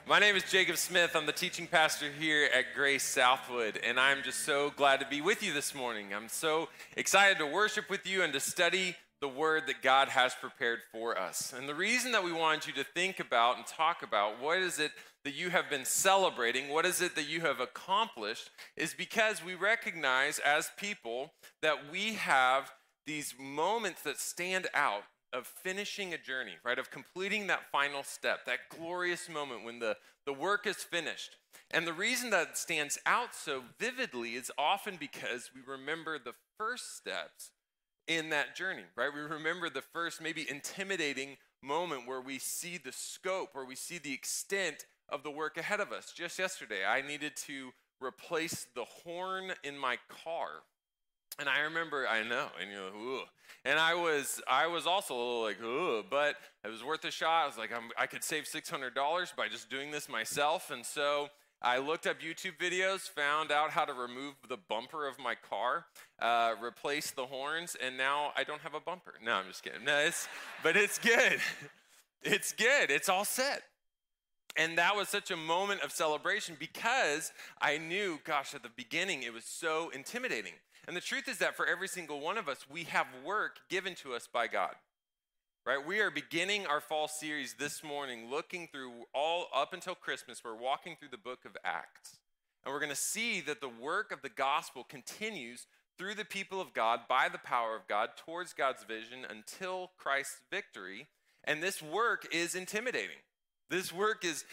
My name is Jacob Smith. I'm the teaching pastor here at Grace Southwood, and I'm just so glad to be with you this morning. I'm so excited to worship with you and to study the word that God has prepared for us. And the reason that we wanted you to think about and talk about what is it that you have been celebrating, what is it that you have accomplished, is because we recognize as people that we have these moments that stand out of finishing a journey, right? Of completing that final step, that glorious moment when the work is finished. And the reason that it stands out so vividly is often because we remember the first steps in that journey, right? We remember the first maybe intimidating moment where we see the scope, where we see the extent of the work ahead of us. Just yesterday, I needed to replace the horn in my car. And I remember, I know, and you're like, ooh. And I was also a little like, ooh, but it was worth a shot. I was like, I could save $600 by just doing this myself. And so I looked up YouTube videos, found out how to remove the bumper of my car, replace the horns, and now I don't have a bumper. No, I'm just kidding. No, but it's good. It's good. It's all set. And that was such a moment of celebration because I knew, gosh, at the beginning, it was so intimidating. And the truth is that for every single one of us, we have work given to us by God, right? We are beginning our fall series this morning, looking through all up until Christmas. We're walking through the book of Acts. And we're going to see that the work of the gospel continues through the people of God by the power of God towards God's vision until Christ's victory. And this work is intimidating. This work is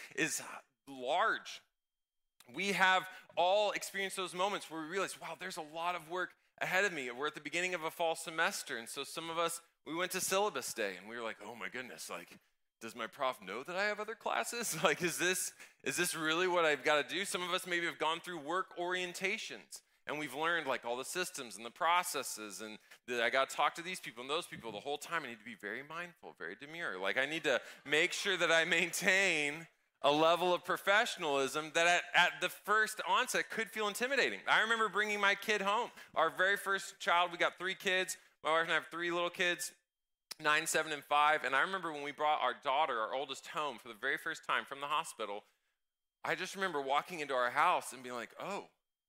large. We have all experienced those moments where we realize, wow, there's a lot of work ahead of me. We're at the beginning of a fall semester, and so some of us, we went to syllabus day, and we were like, oh my goodness, like, does my prof know that I have other classes? Like, is this really what I've got to do? Some of us maybe have gone through work orientations, and we've learned like all the systems and the processes, and that I got to talk to these people and those people the whole time. I need to be very mindful, very demure. Like, I need to make sure that I maintain a level of professionalism that at the first onset could feel intimidating. I remember bringing my kid home. Our very first child, we got 3 kids. My wife and I have 3 little kids, 9, 7, and 5. And I remember when we brought our daughter, our oldest, home for the very first time from the hospital, I just remember walking into our house and being like, oh,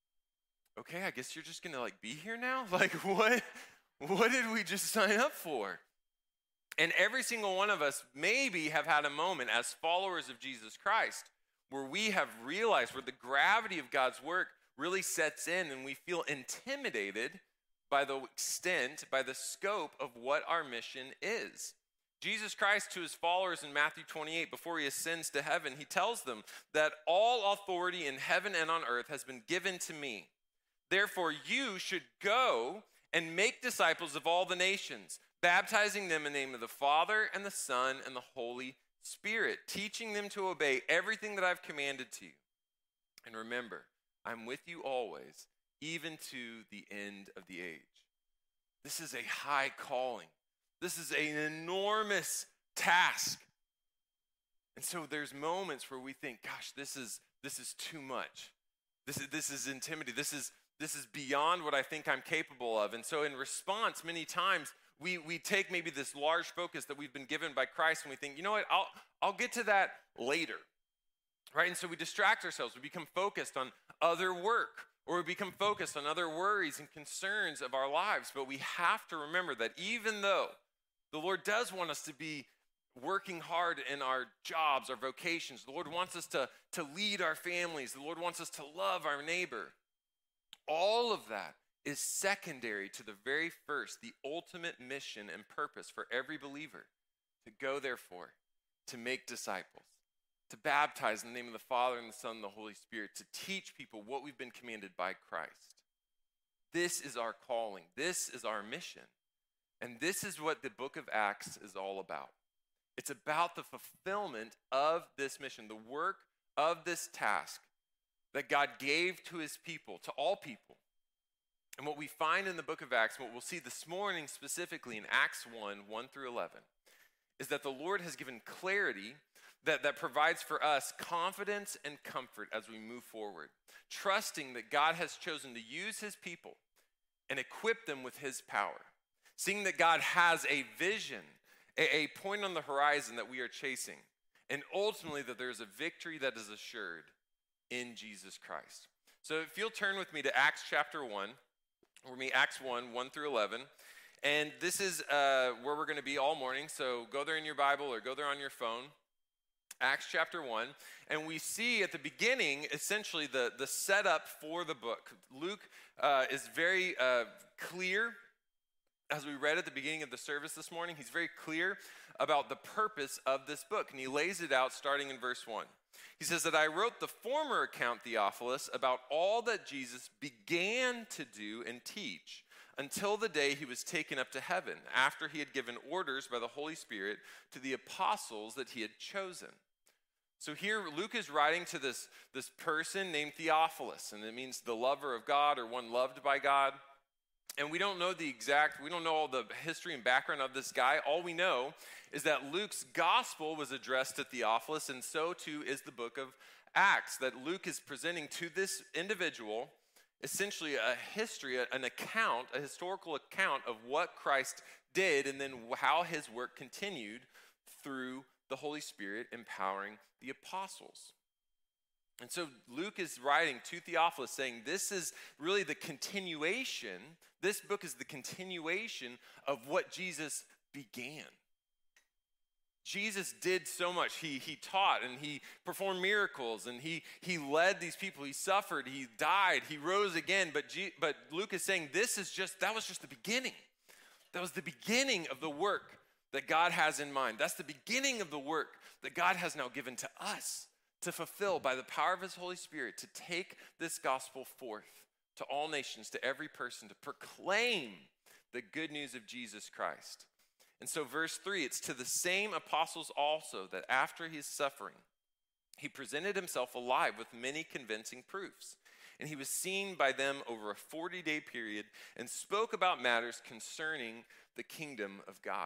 okay, I guess you're just gonna like be here now? Like what did we just sign up for? And every single one of us maybe have had a moment as followers of Jesus Christ where we have realized where the gravity of God's work really sets in and we feel intimidated by the extent, by the scope of what our mission is. Jesus Christ to his followers in Matthew 28, before he ascends to heaven, he tells them that all authority in heaven and on earth has been given to me. Therefore, you should go and make disciples of all the nations, baptizing them in the name of the Father and the Son and the Holy Spirit, teaching them to obey everything that I've commanded to you. And remember, I'm with you always, even to the end of the age. This is a high calling. This is an enormous task. And so there's moments where we think, gosh, this is too much. This is intimidating. This is beyond what I think I'm capable of. And so in response, many times, we take maybe this large focus that we've been given by Christ and we think, you know what, I'll get to that later, right? And so we distract ourselves. We become focused on other work, or we become focused on other worries and concerns of our lives. But we have to remember that even though the Lord does want us to be working hard in our jobs, our vocations, the Lord wants us to lead our families, the Lord wants us to love our neighbor, all of that is secondary to the very first, the ultimate mission and purpose for every believer: to go, therefore, to make disciples, to baptize in the name of the Father and the Son and the Holy Spirit, to teach people what we've been commanded by Christ. This is our calling. This is our mission. And this is what the book of Acts is all about. It's about the fulfillment of this mission, the work of this task that God gave to his people, to all people. And what we find in the book of Acts, what we'll see this morning specifically in Acts 1 through 11, is that the Lord has given clarity that provides for us confidence and comfort as we move forward, trusting that God has chosen to use his people and equip them with his power, seeing that God has a vision, a point on the horizon that we are chasing, and ultimately that there's a victory that is assured in Jesus Christ. So if you'll turn with me to Acts chapter 1, we're going to be Acts 1 through 11. And this is where we're going to be all morning. So go there in your Bible or go there on your phone. Acts chapter 1. And we see at the beginning, essentially, the setup for the book. Luke is very clear. As we read at the beginning of the service this morning, he's very clear about the purpose of this book. And he lays it out starting in verse 1. He says that I wrote the former account, Theophilus, about all that Jesus began to do and teach until the day he was taken up to heaven, after he had given orders by the Holy Spirit to the apostles that he had chosen. So here Luke is writing to this person named Theophilus, and it means the lover of God or one loved by God. And we don't know all the history and background of this guy. All we know is that Luke's gospel was addressed to Theophilus, and so too is the book of Acts, that Luke is presenting to this individual essentially a history, an account, a historical account of what Christ did and then how his work continued through the Holy Spirit empowering the apostles. And so Luke is writing to Theophilus saying this is really the continuation, this book is the continuation of what Jesus began. Jesus did so much. He taught and he performed miracles and he led these people. He suffered, he died, he rose again. But Luke is saying that was just the beginning. That was the beginning of the work that God has in mind. That's the beginning of the work that God has now given to us to fulfill by the power of his Holy Spirit, to take this gospel forth to all nations, to every person, to proclaim the good news of Jesus Christ. And so verse 3, it's to the same apostles also that after his suffering, he presented himself alive with many convincing proofs. And he was seen by them over a 40-day period and spoke about matters concerning the kingdom of God.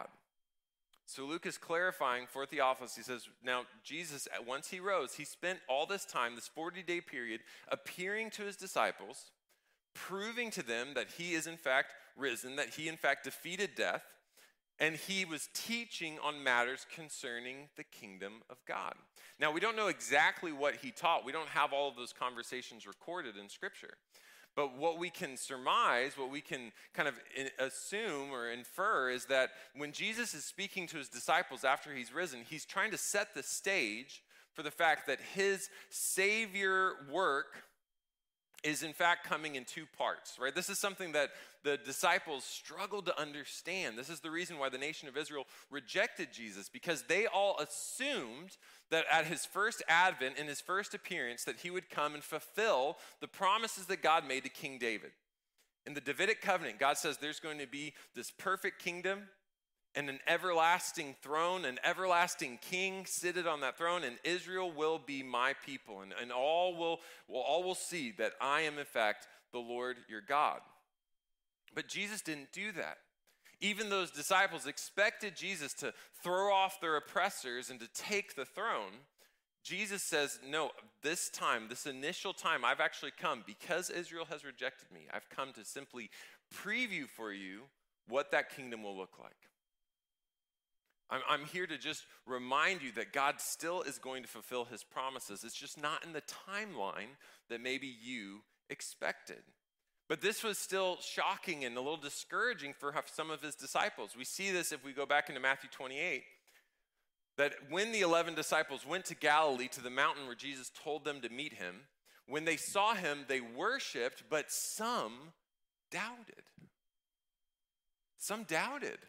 So Luke is clarifying for Theophilus. He says, now Jesus, once he rose, he spent all this time, this 40-day period, appearing to his disciples, proving to them that he is in fact risen, that he in fact defeated death, and he was teaching on matters concerning the kingdom of God. Now, we don't know exactly what he taught. We don't have all of those conversations recorded in Scripture. But what we can surmise, what we can kind of assume or infer is that when Jesus is speaking to his disciples after he's risen, he's trying to set the stage for the fact that his Savior work is in fact coming in two parts, right? This is something that the disciples struggled to understand. This is the reason why the nation of Israel rejected Jesus, because they all assumed that at his first advent, in his first appearance, that he would come and fulfill the promises that God made to King David. In the Davidic covenant, God says there's going to be this perfect kingdom and an everlasting throne, an everlasting king seated on that throne, and Israel will be my people, and all will see that I am in fact the Lord your God. But Jesus didn't do that. Even those disciples expected Jesus to throw off their oppressors and to take the throne. Jesus says, no, this initial time, I've actually come because Israel has rejected me. I've come to simply preview for you what that kingdom will look like. I'm here to just remind you that God still is going to fulfill his promises. It's just not in the timeline that maybe you expected. But this was still shocking and a little discouraging for some of his disciples. We see this if we go back into Matthew 28, that when the 11 disciples went to Galilee, to the mountain where Jesus told them to meet him, when they saw him, they worshiped, but some doubted. Some doubted.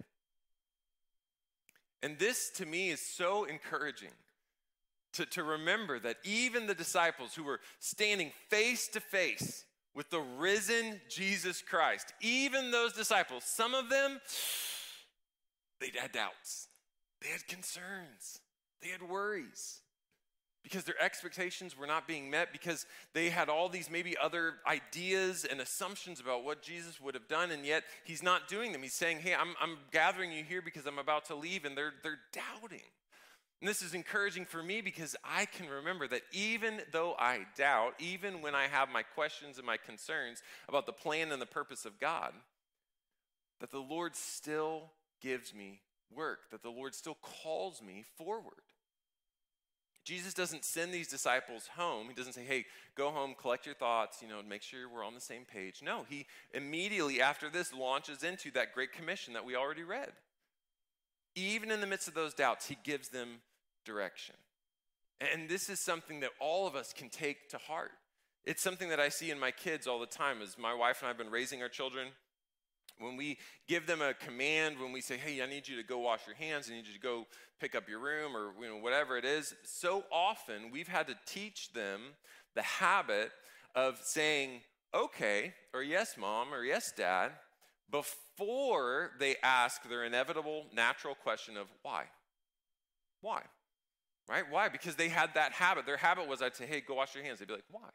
And this, to me, is so encouraging to remember that even the disciples who were standing face to face with the risen Jesus Christ, even those disciples, some of them, they had doubts. They had concerns. They had worries because their expectations were not being met, because they had all these maybe other ideas and assumptions about what Jesus would have done, and yet he's not doing them. He's saying, hey, I'm gathering you here because I'm about to leave, and they're doubting. And this is encouraging for me because I can remember that even though I doubt, even when I have my questions and my concerns about the plan and the purpose of God, that the Lord still gives me work, that the Lord still calls me forward. Jesus doesn't send these disciples home. He doesn't say, hey, go home, collect your thoughts, make sure we're on the same page. No, he immediately after this launches into that great commission that we already read. Even in the midst of those doubts, he gives them direction. And this is something that all of us can take to heart. It's something that I see in my kids all the time as my wife and I have been raising our children. When we give them a command, when we say, hey, I need you to go wash your hands, I need you to go pick up your room or whatever it is, so often we've had to teach them the habit of saying, okay, or yes, mom, or yes, dad, before they ask their inevitable, natural question of why? Why? Right? Why? Because they had that habit. Their habit was I'd say, hey, go wash your hands. They'd be like, why?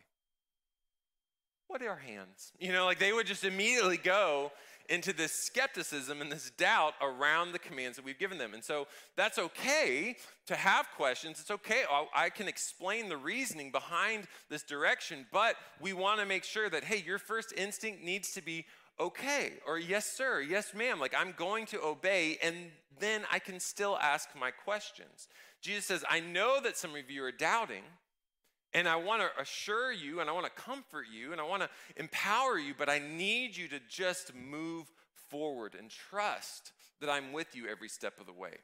What are hands? They would just immediately go into this skepticism and this doubt around the commands that we've given them. And so that's okay to have questions. It's okay. I can explain the reasoning behind this direction, but we want to make sure that, hey, your first instinct needs to be okay, or yes, sir, yes, ma'am. I'm going to obey, and then I can still ask my questions. Jesus says, I know that some of you are doubting, and I want to assure you, and I want to comfort you, and I want to empower you, but I need you to just move forward and trust that I'm with you every step of the way.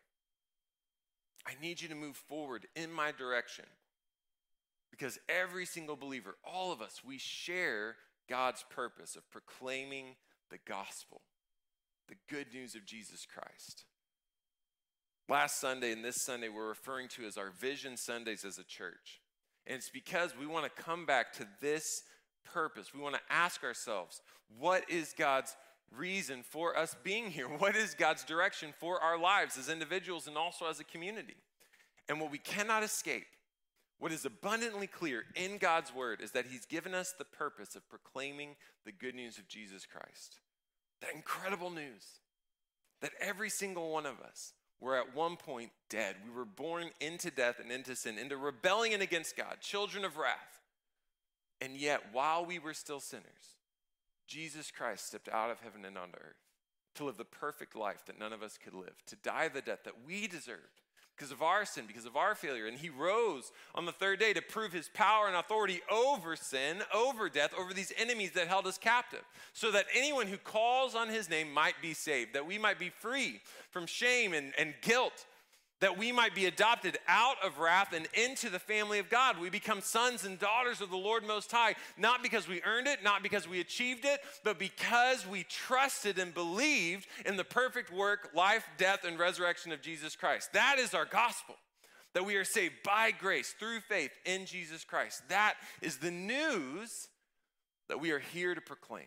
I need you to move forward in my direction because every single believer, all of us, we share God's purpose of proclaiming the gospel, the good news of Jesus Christ. Last Sunday and this Sunday, we're referring to as our Vision Sundays as a church. And it's because we want to come back to this purpose. We want to ask ourselves, what is God's reason for us being here? What is God's direction for our lives as individuals and also as a community? And what we cannot escape, what is abundantly clear in God's word, is that he's given us the purpose of proclaiming the good news of Jesus Christ. That incredible news that every single one of us were at one point dead. We were born into death and into sin, into rebellion against God, children of wrath. And yet, while we were still sinners, Jesus Christ stepped out of heaven and onto earth to live the perfect life that none of us could live, to die the death that we deserved because of our sin, because of our failure. And he rose on the third day to prove his power and authority over sin, over death, over these enemies that held us captive, so that anyone who calls on his name might be saved, that we might be free from shame and guilt, that we might be adopted out of wrath and into the family of God. We become sons and daughters of the Lord Most High, not because we earned it, not because we achieved it, but because we trusted and believed in the perfect work, life, death, and resurrection of Jesus Christ. That is our gospel, that we are saved by grace through faith in Jesus Christ. That is the news that we are here to proclaim.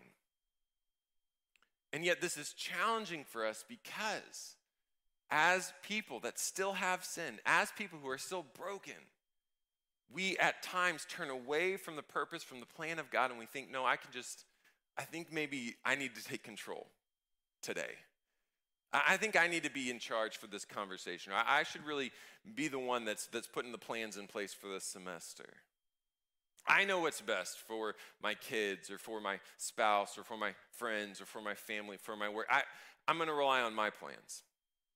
And yet this is challenging for us because as people that still have sin, as people who are still broken, we at times turn away from the purpose, from the plan of God, and we think, no, I think maybe I need to take control today. I think I need to be in charge for this conversation. I should really be the one that's putting the plans in place for this semester. I know what's best for my kids or for my spouse or for my friends or for my family, for my work. I'm going to rely on my plans.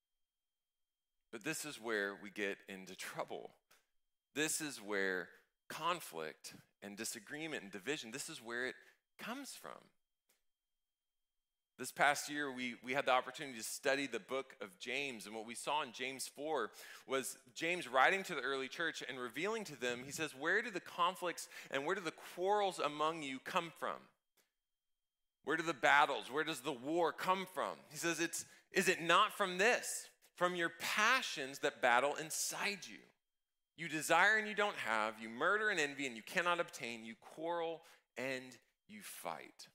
But this is where we get into trouble. This is where conflict and disagreement and division, this is where it comes from. This past year, we had the opportunity to study the book of James, and what we saw in James 4 was James writing to the early church and revealing to them, he says, where do the conflicts and where do the quarrels among you come from? Where do the battles, where does the war come from? He says, is it not from this? From your passions that battle inside you. You desire and you don't have, you murder and envy and you cannot obtain, you quarrel and you fight.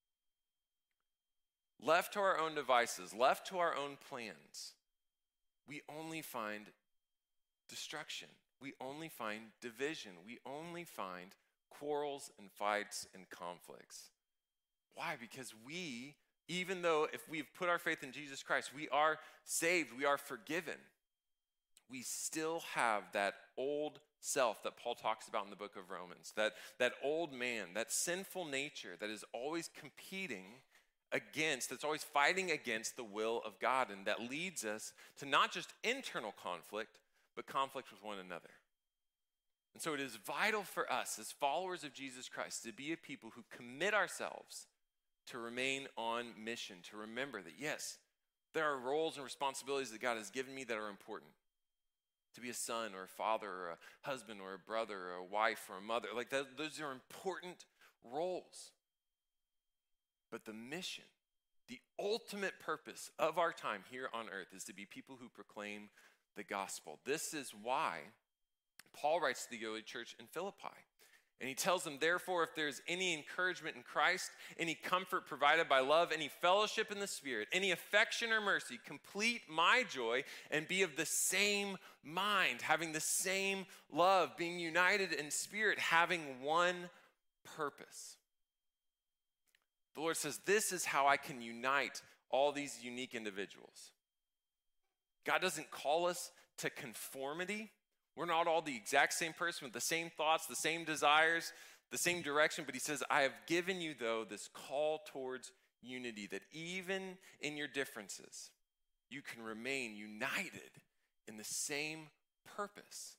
Left to our own devices, left to our own plans, we only find destruction. We only find division. We only find quarrels and fights and conflicts. Why? Because we, even though if we've put our faith in Jesus Christ, we are saved, we are forgiven, we still have that old self that Paul talks about in the book of Romans, that old man, that sinful nature that is always competing against, that's always fighting against the will of God, and that leads us to not just internal conflict, but conflict with one another. And so it is vital for us as followers of Jesus Christ to be a people who commit ourselves to remain on mission, to remember that, yes, there are roles and responsibilities that God has given me that are important. To be a son or a father or a husband or a brother or a wife or a mother, like those are important roles. But the mission, the ultimate purpose of our time here on earth is to be people who proclaim the gospel. This is why Paul writes to the early church in Philippi. And he tells them, therefore, if there's any encouragement in Christ, any comfort provided by love, any fellowship in the Spirit, any affection or mercy, complete my joy and be of the same mind, having the same love, being united in spirit, having one purpose. The Lord says, this is how I can unite all these unique individuals. God doesn't call us to conformity. We're not all the exact same person with the same thoughts, the same desires, the same direction, but he says, I have given you, though, this call towards unity, that even in your differences, you can remain united in the same purpose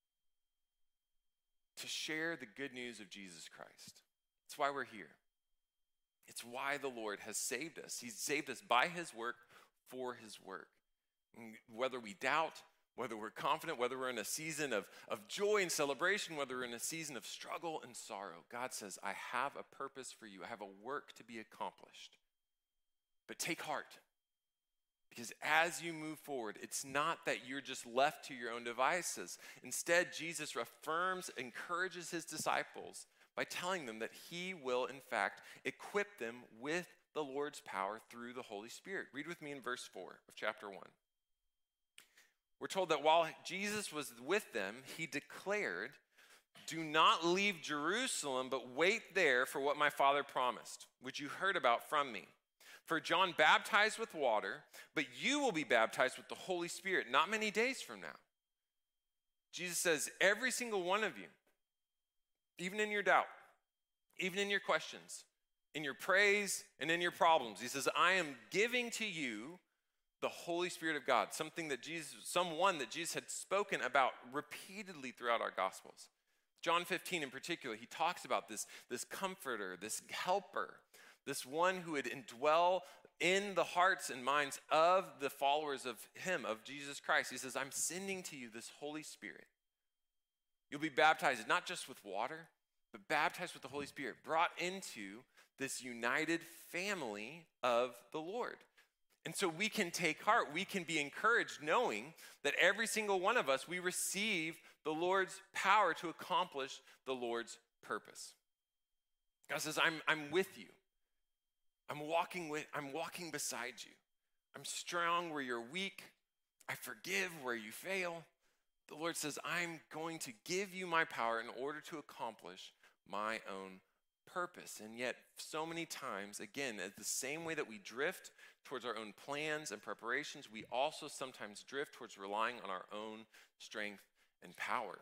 to share the good news of Jesus Christ. That's why we're here. It's why the Lord has saved us. He's saved us by his work, for his work. And whether we doubt, whether we're confident, whether we're in a season of joy and celebration, whether we're in a season of struggle and sorrow, God says, I have a purpose for you. I have a work to be accomplished. But take heart, because as you move forward, it's not that you're just left to your own devices. Instead, Jesus affirms, encourages his disciples by telling them that he will, in fact, equip them with the Lord's power through the Holy Spirit. Read with me in verse 4 of chapter 1. We're told that while Jesus was with them, he declared, do not leave Jerusalem, but wait there for what my Father promised, which you heard about from me. For John baptized with water, but you will be baptized with the Holy Spirit not many days from now. Jesus says, every single one of you, even in your doubt, even in your questions, in your praise and in your problems, he says, I am giving to you the Holy Spirit of God, someone that Jesus had spoken about repeatedly throughout our Gospels. John 15 in particular, he talks about this comforter, this helper, this one who would indwell in the hearts and minds of the followers of him, of Jesus Christ. He says, I'm sending to you this Holy Spirit. You'll be baptized not just with water, but baptized with the Holy Spirit, brought into this united family of the Lord. And so we can take heart, we can be encouraged knowing that every single one of us, we receive the Lord's power to accomplish the Lord's purpose. God says, I'm with you. I'm walking beside you. I'm strong where you're weak. I forgive where you fail. The Lord says, I'm going to give you my power in order to accomplish my own purpose. And yet, so many times, again, the same way that we drift towards our own plans and preparations, we also sometimes drift towards relying on our own strength and power.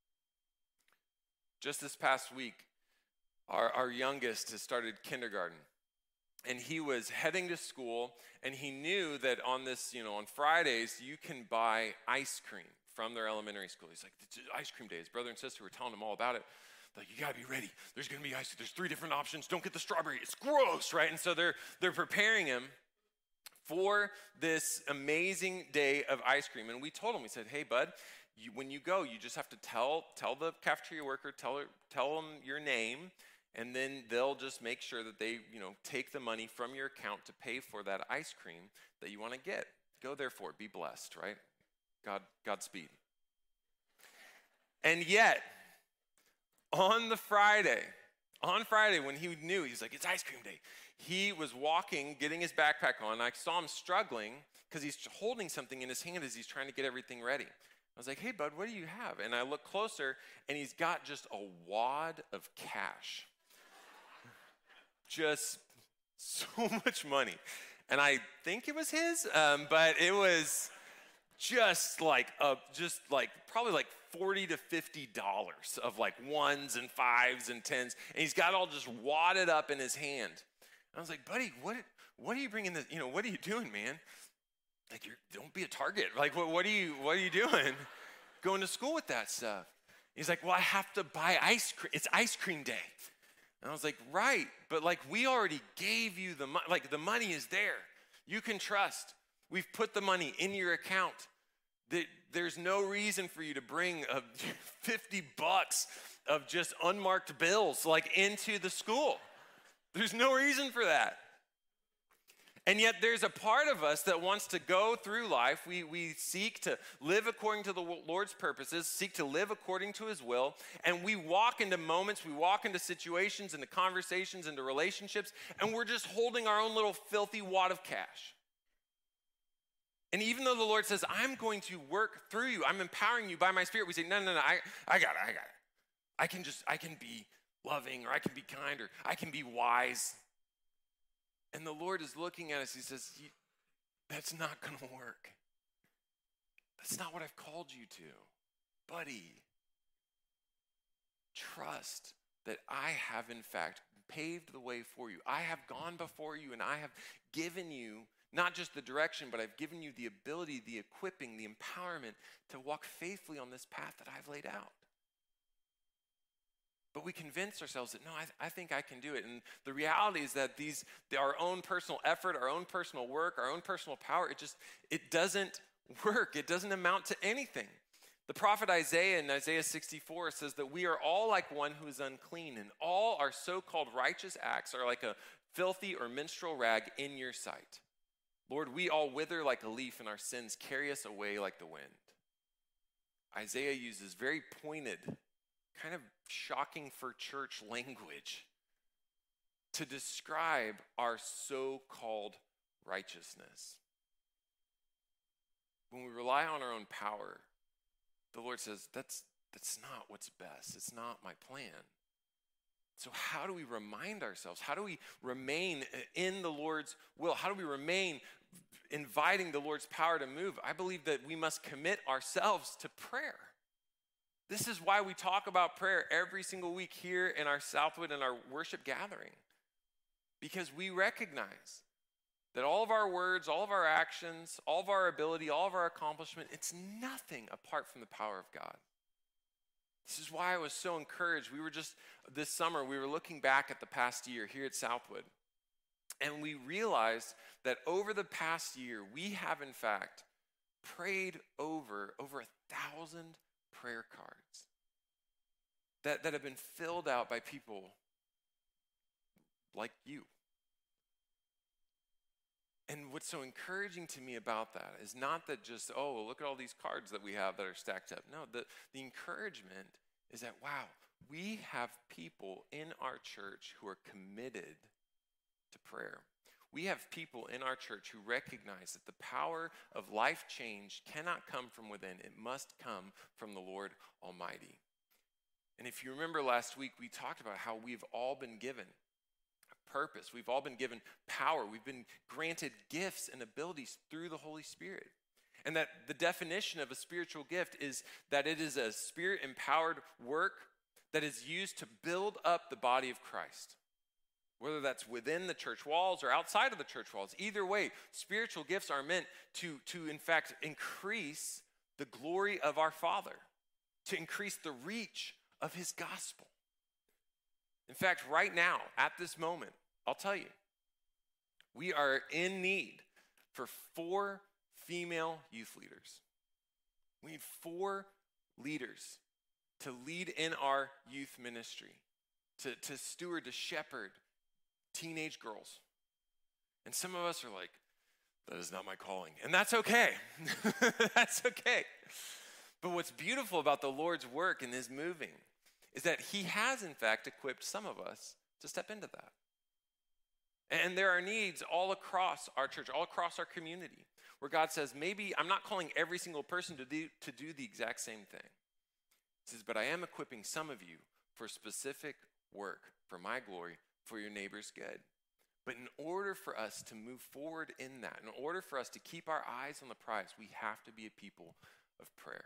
Just this past week, our youngest has started kindergarten. And he was heading to school, and he knew that on Fridays, you can buy ice cream from their elementary school. He's like, it's ice cream day. His brother and sister were telling him all about it. Like, you gotta be ready. There's gonna be ice. There's 3 different options. Don't get the strawberry. It's gross, right? And so they're preparing him for this amazing day of ice cream. And we told him, we said, hey, bud, when you go, you just have to tell the cafeteria worker, tell them your name, and then they'll just make sure that they, take the money from your account to pay for that ice cream that you want to get. Go therefore, be blessed, right? Godspeed. And yet, on Friday when he knew, he's like, it's ice cream day, he was walking, getting his backpack on. I saw him struggling because he's holding something in his hand as he's trying to get everything ready. I was like, hey, bud, what do you have? And I look closer, and he's got just a wad of cash. Just so much money. And I think it was his, but it was probably like $40 to $50 of like ones and fives and tens. And he's got all just wadded up in his hand. I was like, buddy, what are you bringing this? What are you doing, man? Like, don't be a target. Like, what are you doing going to school with that stuff? He's like, well, I have to buy ice cream. It's ice cream day. And I was like, right, but like we already gave you the money. Like the money is there. You can trust. We've put the money in your account. There's no reason for you to bring $50 of just unmarked bills like into the school. There's no reason for that. And yet there's a part of us that wants to go through life. We seek to live according to the Lord's purposes, seek to live according to his will, and we walk into moments, we walk into situations, into conversations, into relationships, and we're just holding our own little filthy wad of cash. And even though the Lord says, I'm going to work through you, I'm empowering you by my Spirit, we say, no, I got it. I can be loving, or I can be kind, or I can be wise. And the Lord is looking at us, he says, that's not going to work. That's not what I've called you to. Buddy, trust that I have in fact paved the way for you. I have gone before you, and I have given you not just the direction, but I've given you the ability, the equipping, the empowerment to walk faithfully on this path that I've laid out. But we convince ourselves that, no, I think I can do it. And the reality is that our own personal effort, our own personal work, our own personal power, it doesn't work. It doesn't amount to anything. The prophet Isaiah in Isaiah 64 says that we are all like one who is unclean, and all our so-called righteous acts are like a filthy or minstrel rag in your sight. Lord, we all wither like a leaf, and our sins carry us away like the wind. Isaiah uses very pointed, kind of shocking for church language to describe our so-called righteousness. When we rely on our own power, the Lord says, that's not what's best. It's not my plan. So how do we remind ourselves? How do we remain in the Lord's will? How do we remain inviting the Lord's power to move? I believe that we must commit ourselves to prayer. This is why we talk about prayer every single week here in our Southwood and our worship gathering. Because we recognize that all of our words, all of our actions, all of our ability, all of our accomplishment, it's nothing apart from the power of God. This is why I was so encouraged. This summer, we were looking back at the past year here at Southwood. And we realized that over the past year, we have in fact prayed over 1,000 prayer cards that have been filled out by people like you. And what's so encouraging to me about that is not that just, oh, look at all these cards that we have that are stacked up. No, the encouragement is that, wow, we have people in our church who are committed to prayer. We have people in our church who recognize that the power of life change cannot come from within. It must come from the Lord Almighty. And if you remember last week, we talked about how we've all been given a purpose. We've all been given power. We've been granted gifts and abilities through the Holy Spirit. And that the definition of a spiritual gift is that it is a spirit-empowered work that is used to build up the body of Christ. Whether that's within the church walls or outside of the church walls. Either way, spiritual gifts are meant to in fact, increase the glory of our Father, to increase the reach of his gospel. In fact, right now, at this moment, I'll tell you, we are in need for 4 female youth leaders. We need 4 leaders to lead in our youth ministry, to steward, to shepherd teenage girls. And some of us are like, that is not my calling. And that's okay. That's okay. But what's beautiful about the Lord's work and his moving is that he has, in fact, equipped some of us to step into that. And there are needs all across our church, all across our community, where God says, maybe I'm not calling every single person to do the exact same thing. He says, but I am equipping some of you for specific work for my glory, for your neighbor's good. But in order for us to move forward in that, in order for us to keep our eyes on the prize, we have to be a people of prayer.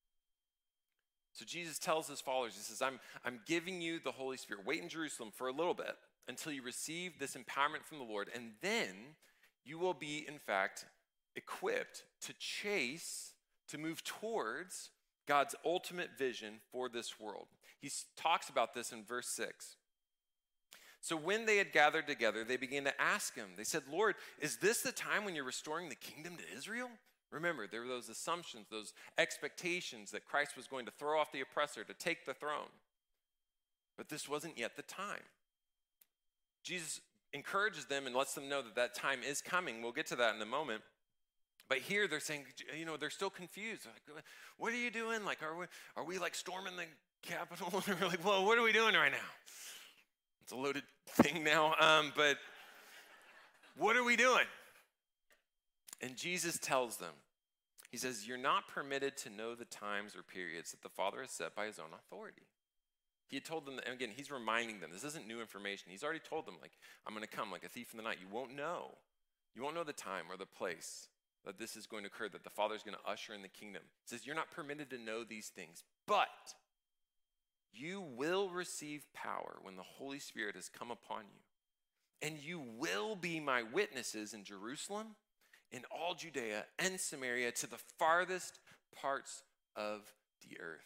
So Jesus tells his followers, he says, I'm giving you the Holy Spirit. Wait in Jerusalem for a little bit until you receive this empowerment from the Lord, and then you will be, in fact, equipped to move towards God's ultimate vision for this world. He talks about this in verse 6. So when they had gathered together, they began to ask him. They said, Lord, is this the time when you're restoring the kingdom to Israel? Remember, there were those assumptions, those expectations that Christ was going to throw off the oppressor, to take the throne. But this wasn't yet the time. Jesus encourages them and lets them know that that time is coming. We'll get to that in a moment. But here they're saying, they're still confused. Like, what are you doing? Like, are we like storming the Capitol? We're like, well, what are we doing right now? It's a loaded thing now, but what are we doing? And Jesus tells them, he says, you're not permitted to know the times or periods that the Father has set by his own authority. He had told them, and again, he's reminding them, this isn't new information. He's already told them, like, I'm going to come like a thief in the night. You won't know. You won't know the time or the place that this is going to occur, that the Father is going to usher in the kingdom. He says, you're not permitted to know these things, but you will receive power when the Holy Spirit has come upon you. And you will be my witnesses in Jerusalem, in all Judea and Samaria, to the farthest parts of the earth.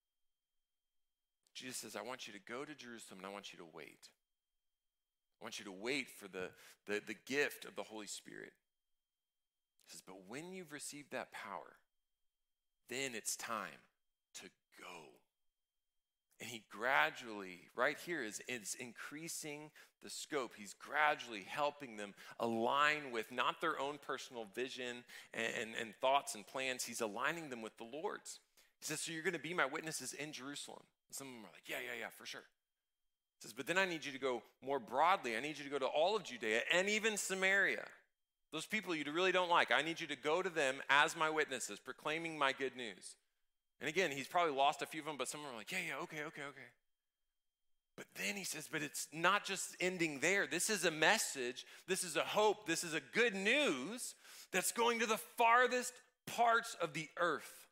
Jesus says, I want you to go to Jerusalem and I want you to wait. I want you to wait for the gift of the Holy Spirit. He says, but when you've received that power, then it's time to go. And he gradually, right here, is increasing the scope. He's gradually helping them align with not their own personal vision and thoughts and plans. He's aligning them with the Lord's. He says, so you're going to be my witnesses in Jerusalem. And some of them are like, yeah, for sure. He says, but then I need you to go more broadly. I need you to go to all of Judea and even Samaria. Those people you really don't like, I need you to go to them as my witnesses, proclaiming my good news. And again, he's probably lost a few of them, but some of them are like, yeah, okay. But then he says, but it's not just ending there. This is a message, this is a hope, this is a good news that's going to the farthest parts of the earth.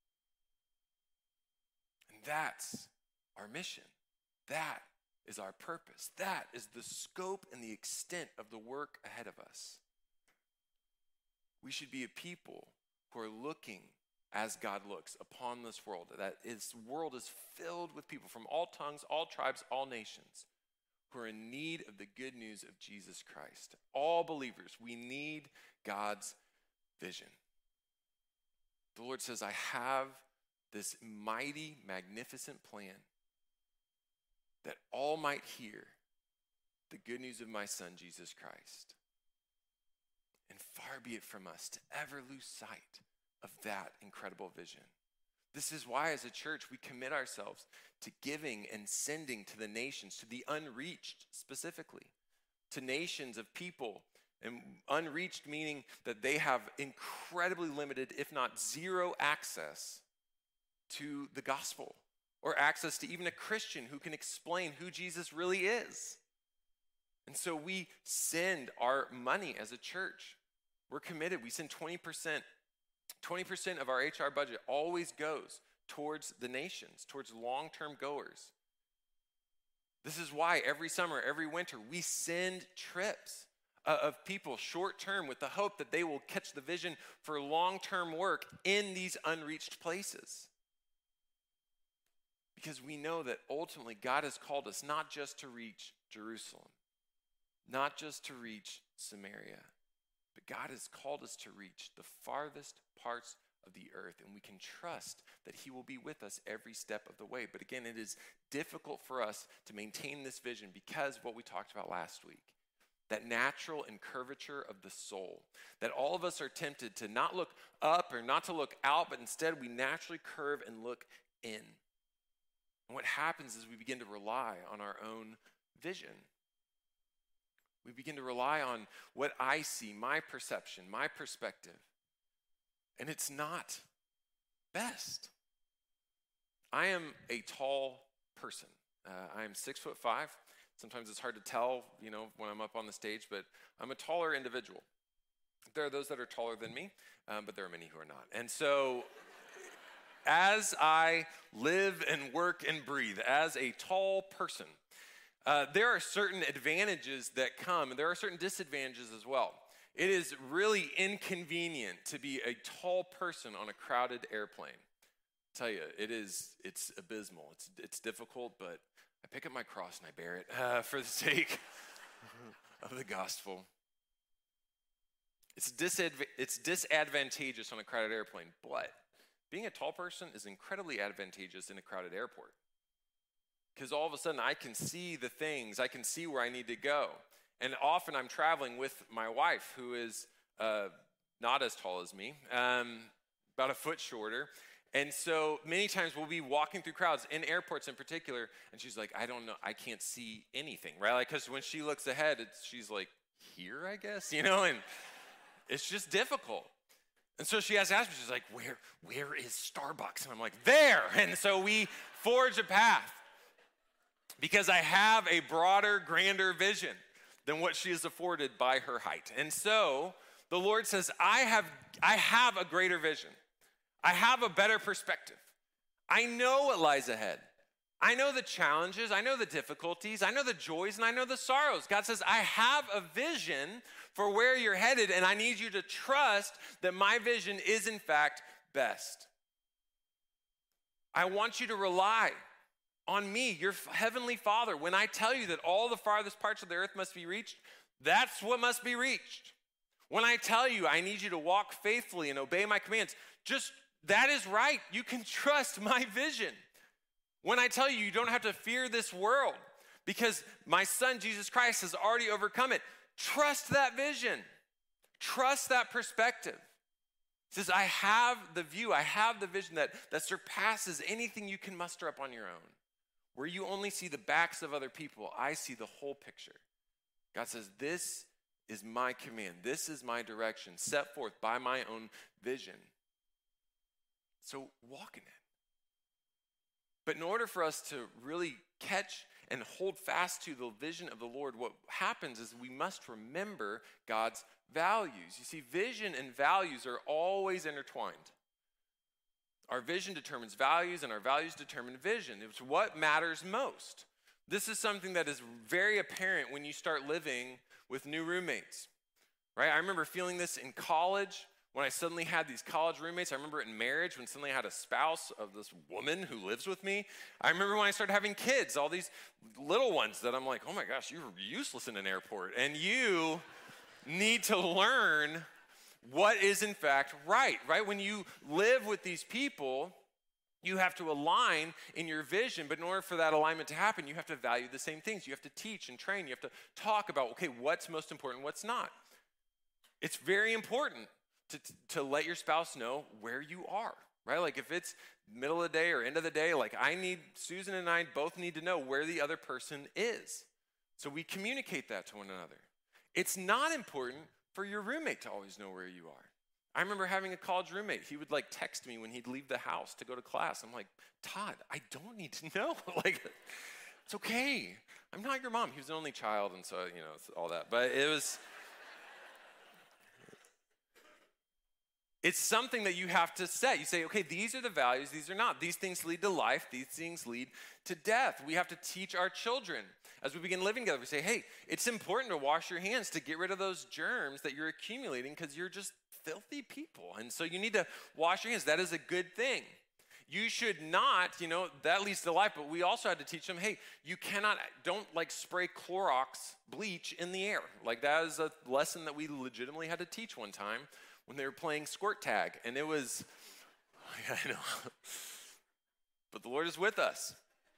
And that's our mission. That is our purpose. That is the scope and the extent of the work ahead of us. We should be a people who are looking as God looks upon this world. That this world is filled with people from all tongues, all tribes, all nations who are in need of the good news of Jesus Christ. All believers, we need God's vision. The Lord says, I have this mighty, magnificent plan that all might hear the good news of my Son, Jesus Christ. And far be it from us to ever lose sight of that incredible vision. This is why, as a church, we commit ourselves to giving and sending to the nations, to the unreached specifically, to nations of people. And unreached meaning that they have incredibly limited, if not zero, access to the gospel, or access to even a Christian who can explain who Jesus really is. And so we send our money as a church. We're committed. We send 20%. 20% of our HR budget always goes towards the nations, towards long-term goers. This is why every summer, every winter, we send trips of people short-term with the hope that they will catch the vision for long-term work in these unreached places. Because we know that ultimately God has called us not just to reach Jerusalem, not just to reach Samaria, but God has called us to reach the farthest parts of the earth, and we can trust that he will be with us every step of the way. But again, it is difficult for us to maintain this vision because of what we talked about last week, that natural incurvature of the soul, that all of us are tempted to not look up or not to look out, but instead we naturally curve and look in. And what happens is we begin to rely on our own vision. We begin to rely on what I see, my perception, my perspective. And it's not best. I am a tall person. I am 6'5". Sometimes it's hard to tell, when I'm up on the stage, but I'm a taller individual. There are those that are taller than me, but there are many who are not. And so as I live and work and breathe as a tall person, there are certain advantages that come, and there are certain disadvantages as well. It is really inconvenient to be a tall person on a crowded airplane. tell you, it's abysmal. It's difficult, but I pick up my cross and I bear it for the sake of the gospel. It's disadvantageous on a crowded airplane, but being a tall person is incredibly advantageous in a crowded airport. Because all of a sudden I can see the things, I can see where I need to go. And often I'm traveling with my wife, who is not as tall as me, about a foot shorter. And so many times we'll be walking through crowds, in airports in particular, and she's like, I don't know, I can't see anything, right? Like, because when she looks ahead, she's like, here, I guess, and it's just difficult. And so she has asked me, she's like, where is Starbucks? And I'm like, there. And so we forge a path because I have a broader, grander vision than what she is afforded by her height. And so the Lord says, I have a greater vision. I have a better perspective. I know what lies ahead. I know the challenges, I know the difficulties, I know the joys, and I know the sorrows. God says, I have a vision for where you're headed, and I need you to trust that my vision is in fact best. I want you to rely on me, your heavenly Father. When I tell you that all the farthest parts of the earth must be reached, that's what must be reached. When I tell you I need you to walk faithfully and obey my commands, that is right. You can trust my vision. When I tell you you don't have to fear this world because my son Jesus Christ has already overcome it, trust that vision. Trust that perspective. He says, I have the view, I have the vision that surpasses anything you can muster up on your own. Where you only see the backs of other people, I see the whole picture. God says, this is my command. This is my direction set forth by my own vision. So walk in it. But in order for us to really catch and hold fast to the vision of the Lord, what happens is we must remember God's values. You see, vision and values are always intertwined. Our vision determines values, and our values determine vision. It's what matters most. This is something that is very apparent when you start living with new roommates, right? I remember feeling this in college when I suddenly had these college roommates. I remember it in marriage when suddenly I had a spouse of this woman who lives with me. I remember when I started having kids, all these little ones that I'm like, oh my gosh, you're useless in an airport. And you need to learn what is in fact right? When you live with these people, you have to align in your vision, but in order for that alignment to happen, you have to value the same things. You have to teach and train. You have to talk about, okay, what's most important, what's not. It's very important to let your spouse know where you are, right? Like if it's middle of the day or end of the day, like Susan and I both need to know where the other person is. So we communicate that to one another. It's not important for your roommate to always know where you are. I remember having a college roommate. He would text me when he'd leave the house to go to class. I'm like, Todd, I don't need to know. It's okay. I'm not your mom. He was an only child, and so, it's all that. But it's something that you have to set. You say, okay, these are the values, these are not. These things lead to life, these things lead to death. We have to teach our children as we begin living together. We say, hey, it's important to wash your hands to get rid of those germs that you're accumulating because you're just filthy people. And so you need to wash your hands. That is a good thing. You should not, that leads to life, but we also had to teach them, hey, don't spray Clorox bleach in the air. That is a lesson that we legitimately had to teach one time when they were playing squirt tag. And it was, I know, but the Lord is with us.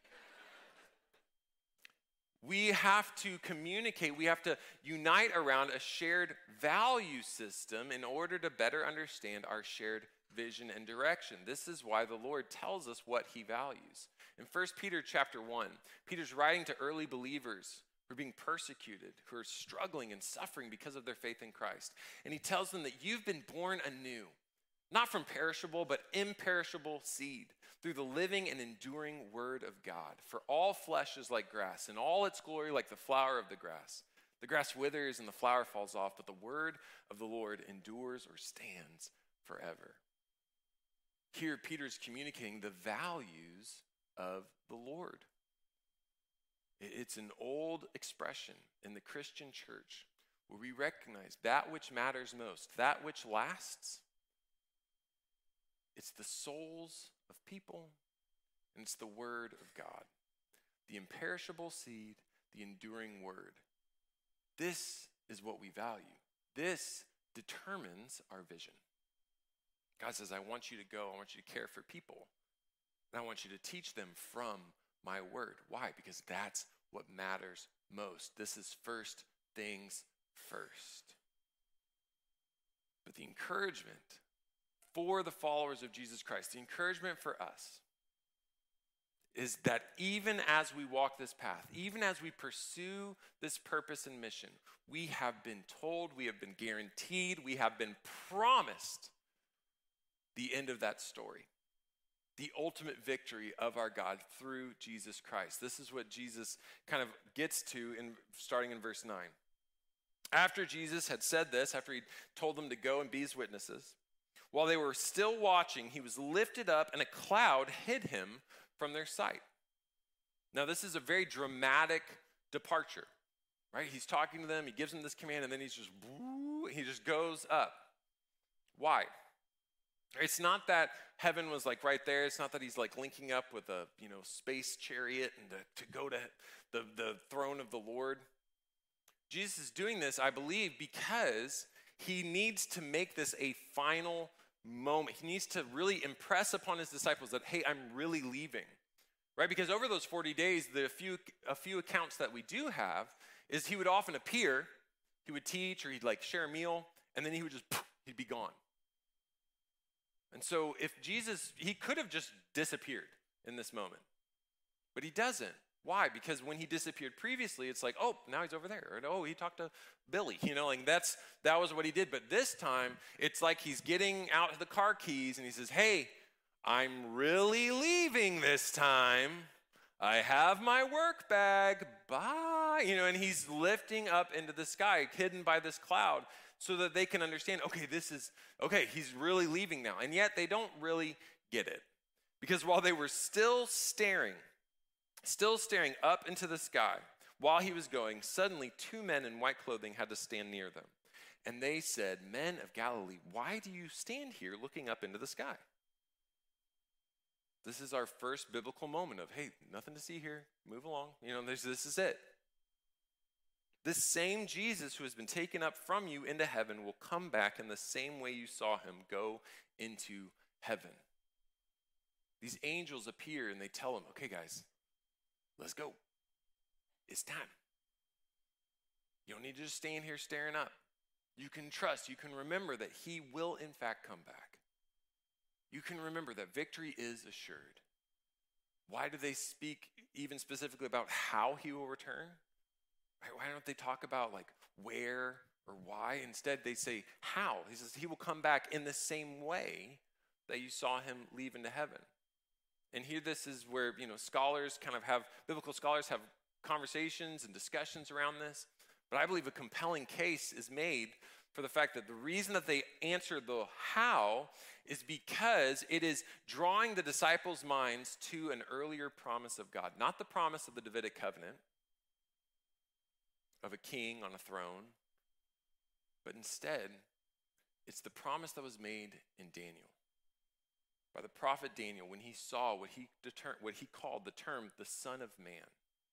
We have to communicate, we have to unite around a shared value system in order to better understand our shared vision and direction. This is why the Lord tells us what he values. In 1 Peter chapter 1, Peter's writing to early believers who are being persecuted, who are struggling and suffering because of their faith in Christ. And he tells them that you've been born anew, not from perishable, but imperishable seed, through the living and enduring word of God. For all flesh is like grass, and all its glory like the flower of the grass. The grass withers and the flower falls off, but the word of the Lord endures or stands forever. Here, Peter's communicating the values of the Lord. It's an old expression in the Christian church where we recognize that which matters most, that which lasts. It's the souls of people, and it's the word of God, the imperishable seed, the enduring word. This is what we value. This determines our vision. God says, I want you to go, I want you to care for people, and I want you to teach them from my word. Why? Because that's what matters most. This is first things first. But the encouragement for the followers of Jesus Christ, the encouragement for us, is that even as we walk this path, even as we pursue this purpose and mission, we have been told, we have been guaranteed, we have been promised the end of that story, the ultimate victory of our God through Jesus Christ. This is what Jesus kind of gets to starting in verse 9. After Jesus had said this, after he told them to go and be his witnesses, while they were still watching, he was lifted up and a cloud hid him from their sight. Now, this is a very dramatic departure, right? He's talking to them, he gives them this command, and then he just goes up. Why? It's not that heaven was like right there. It's not that he's like linking up with a space chariot and to go to the throne of the Lord. Jesus is doing this, I believe, because he needs to make this a final moment. He needs to really impress upon his disciples that, hey, I'm really leaving, right? Because over those 40 days, a few accounts that we do have is he would often appear, he would teach, or he'd like share a meal, and then he'd be gone. And so if Jesus, he could have just disappeared in this moment, but he doesn't. Why? Because when he disappeared previously, it's like, oh, now he's over there. Or, oh, he talked to Billy. That was what he did. But this time, it's like he's getting out the car keys and he says, hey, I'm really leaving this time. I have my work bag. Bye. And he's lifting up into the sky, hidden by this cloud, so that they can understand, he's really leaving now. And yet they don't really get it. Because while they were still staring up into the sky while he was going, suddenly 2 men in white clothing had to stand near them. And they said, Men of Galilee, why do you stand here looking up into the sky? This is our first biblical moment of, hey, nothing to see here, move along. This is it. This same Jesus who has been taken up from you into heaven will come back in the same way you saw him go into heaven. These angels appear and they tell him, okay, guys, let's go. It's time. You don't need to just stand here staring up. You can trust, you can remember that he will in fact come back. You can remember that victory is assured. Why do they speak even specifically about how he will return? Right? Why don't they talk about like where or why? Instead, they say how. He says he will come back in the same way that you saw him leave into heaven. And here this is where, biblical scholars have conversations and discussions around this. But I believe a compelling case is made for the fact that the reason that they answer the how is because it is drawing the disciples' minds to an earlier promise of God. Not the promise of the Davidic covenant, of a king on a throne, but instead, it's the promise that was made in Daniel. By the prophet Daniel, when he saw what he called the term, the Son of Man.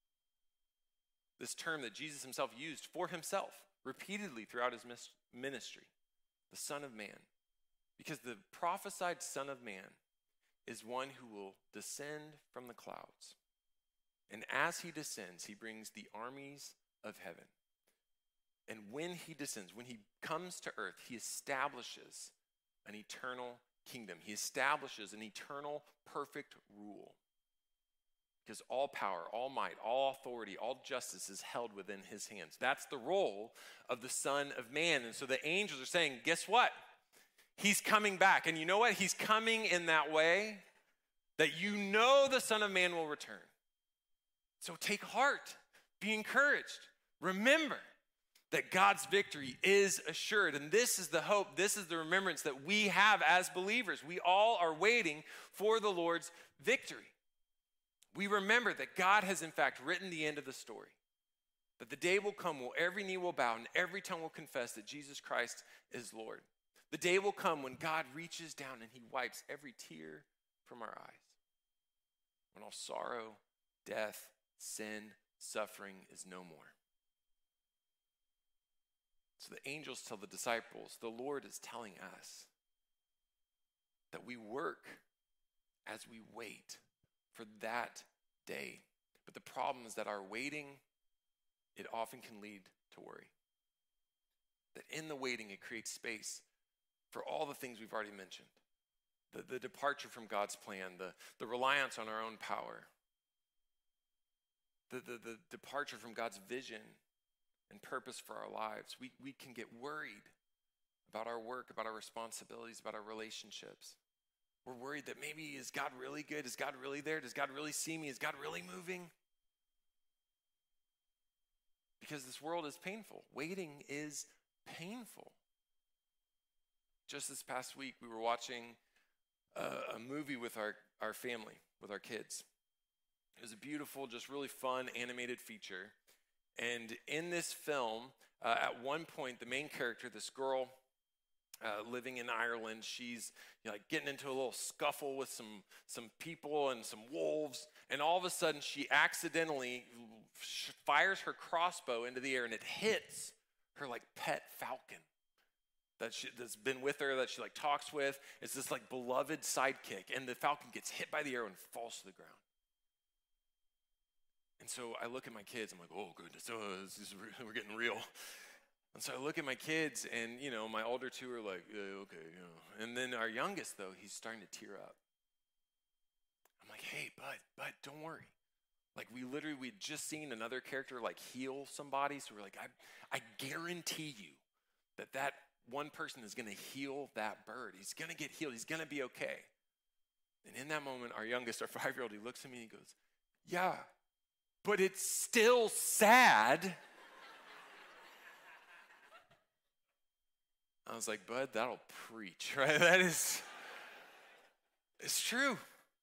This term that Jesus himself used for himself repeatedly throughout his ministry, the Son of Man. Because the prophesied Son of Man is one who will descend from the clouds. And as he descends, he brings the armies of heaven. And when he descends, when he comes to earth, he establishes an eternal kingdom. He establishes an eternal, perfect rule. Because all power, all might, all authority, all justice is held within his hands. That's the role of the Son of Man. And so the angels are saying, guess what? He's coming back. And you know what? He's coming in that way that the Son of Man will return. So take heart. Be encouraged. Remember that God's victory is assured. And this is the hope, this is the remembrance that we have as believers. We all are waiting for the Lord's victory. We remember that God has in fact written the end of the story. That the day will come where every knee will bow and every tongue will confess that Jesus Christ is Lord. The day will come when God reaches down and he wipes every tear from our eyes. When all sorrow, death, sin, suffering is no more. So the angels tell the disciples, the Lord is telling us that we work as we wait for that day. But the problem is that our waiting, it often can lead to worry. That in the waiting, it creates space for all the things we've already mentioned. The departure from God's plan, the reliance on our own power, the departure from God's vision and purpose for our lives. We can get worried about our work, about our responsibilities, about our relationships. We're worried that maybe, is God really good? Is God really there? Does God really see me? Is God really moving? Because this world is painful. Waiting is painful. Just this past week, we were watching a movie with our family, with our kids. It was a beautiful, just really fun animated feature. And in this film, at one point, the main character, this girl living in Ireland, she's getting into a little scuffle with some people and some wolves. And all of a sudden, she accidentally fires her crossbow into the air, and it hits her pet falcon that's been with her, that she talks with. It's this beloved sidekick, and the falcon gets hit by the arrow and falls to the ground. And so I look at my kids, I'm like, oh goodness, we're getting real. And so I look at my kids, and my older two are like, yeah, okay, And then our youngest, though, he's starting to tear up. I'm like, hey, bud, don't worry. We'd just seen another character heal somebody, so we're like, I guarantee you that one person is going to heal that bird. He's going to get healed. He's going to be okay. And in that moment, our youngest, our 5-year-old, he looks at me and he goes, yeah, but it's still sad. I was like, bud, that'll preach, right? It's true.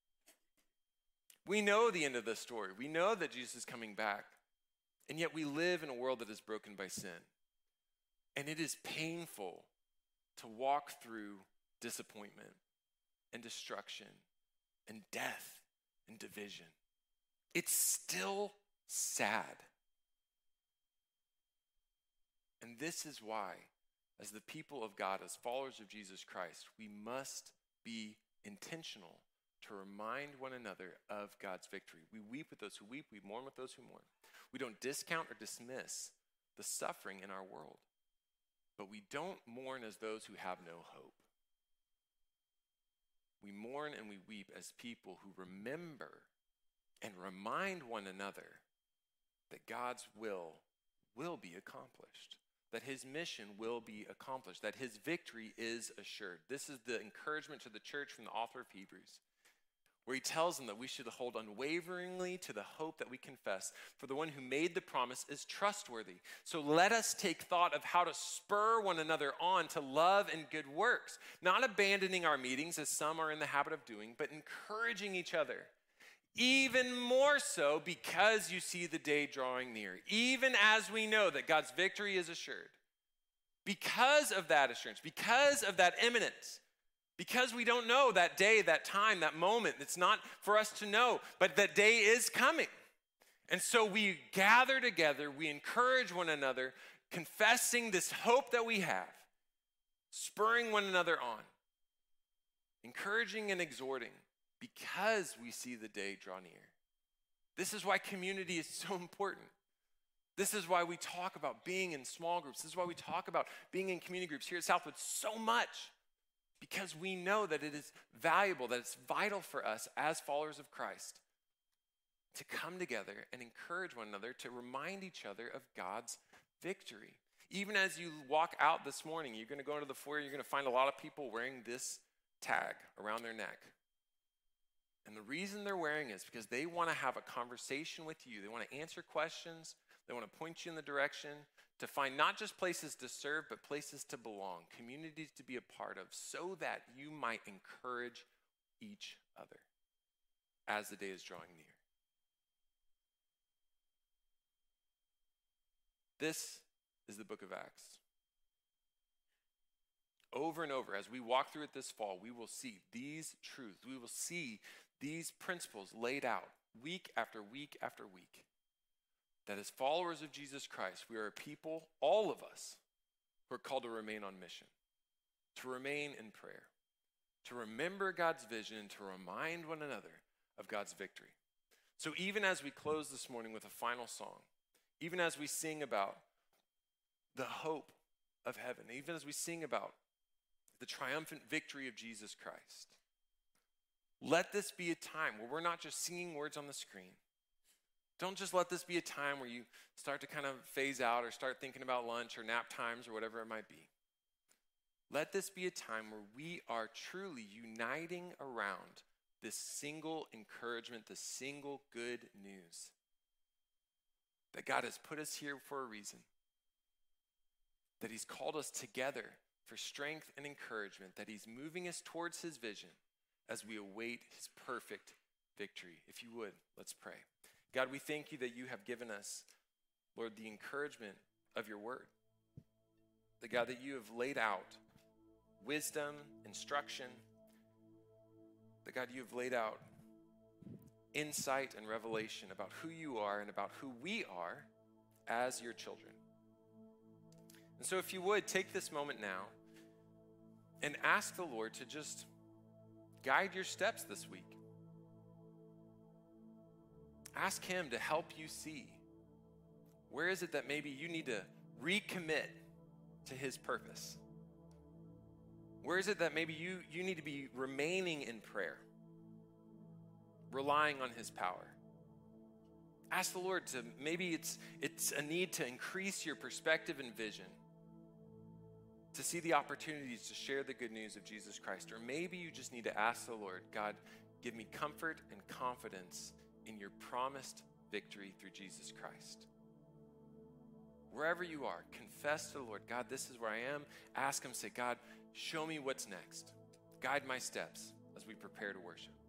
We know the end of the story. We know that Jesus is coming back. And yet we live in a world that is broken by sin. And it is painful to walk through disappointment and destruction and death and division. It's still sad. And this is why, as the people of God, as followers of Jesus Christ, we must be intentional to remind one another of God's victory. We weep with those who weep, we mourn with those who mourn. We don't discount or dismiss the suffering in our world, but we don't mourn as those who have no hope. We mourn and we weep as people who remember and remind one another that God's will be accomplished, that his mission will be accomplished, that his victory is assured. This is the encouragement to the church from the author of Hebrews, where he tells them that we should hold unwaveringly to the hope that we confess, for the one who made the promise is trustworthy. So let us take thought of how to spur one another on to love and good works, not abandoning our meetings as some are in the habit of doing, but encouraging each other. Even more so because you see the day drawing near, even as we know that God's victory is assured. Because of that assurance, because of that imminence, because we don't know that day, that time, that moment, it's not for us to know, but that day is coming. And so we gather together, we encourage one another, confessing this hope that we have, spurring one another on, encouraging and exhorting, because we see the day draw near. This is why community is so important. This is why we talk about being in small groups. This is why we talk about being in community groups here at Southwood so much, because we know that it is valuable, that it's vital for us as followers of Christ to come together and encourage one another, to remind each other of God's victory. Even as you walk out this morning, you're going to go into the foyer, you're going to find a lot of people wearing this tag around their neck. And the reason they're wearing it is because they want to have a conversation with you. They want to answer questions. They want to point you in the direction to find not just places to serve, but places to belong, communities to be a part of, so that you might encourage each other as the day is drawing near. This is the book of Acts. over and over, as we walk through it this fall, we will see these truths. We will see these principles laid out week after week after week. That as followers of Jesus Christ, we are a people, all of us, who are called to remain on mission, to remain in prayer, to remember God's vision, and to remind one another of God's victory. So even as we close this morning with a final song, even as we sing about the hope of heaven, even as we sing about the triumphant victory of Jesus Christ, let this be a time where we're not just singing words on the screen. Don't just let this be a time where you start to kind of phase out or start thinking about lunch or nap times or whatever it might be. Let this be a time where we are truly uniting around this single encouragement, this single good news. That God has put us here for a reason. That he's called us together for strength and encouragement. That he's moving us towards his vision as we await his perfect victory. If you would, let's pray. God, we thank you that you have given us, Lord, the encouragement of your word. That God, that you have laid out wisdom, instruction. That God, you have laid out insight and revelation about who you are and about who we are as your children. And so if you would, take this moment now and ask the Lord to just guide your steps this week. Ask him to help you see where is it that maybe you need to recommit to his purpose. Where is it that maybe you need to be remaining in prayer, relying on his power? Ask the Lord to, maybe it's a need to increase your perspective and vision, to see the opportunities to share the good news of Jesus Christ. Or maybe you just need to ask the Lord, God, give me comfort and confidence in your promised victory through Jesus Christ. Wherever you are, confess to the Lord, God, this is where I am. Ask him, say, God, show me what's next. Guide my steps as we prepare to worship.